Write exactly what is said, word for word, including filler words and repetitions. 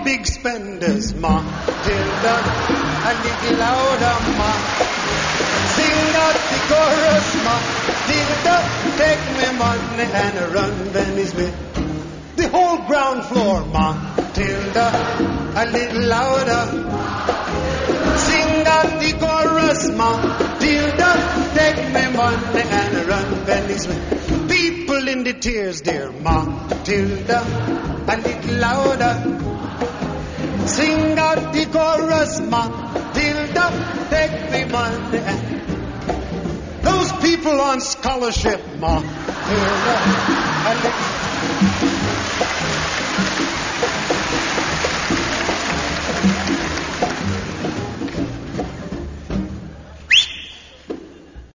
big spenders, Matilda, a little louder, Ma. Sing out the chorus, Matilda, take me money and run Venice way. The whole ground floor, Matilda, a little louder. Sing out the chorus, Matilda, take me money and run Venice way. People in the tears, dear Matilda, a little louder. Sing out the chorus, Matilda, take me money and those people on scholarship, Matilda, a little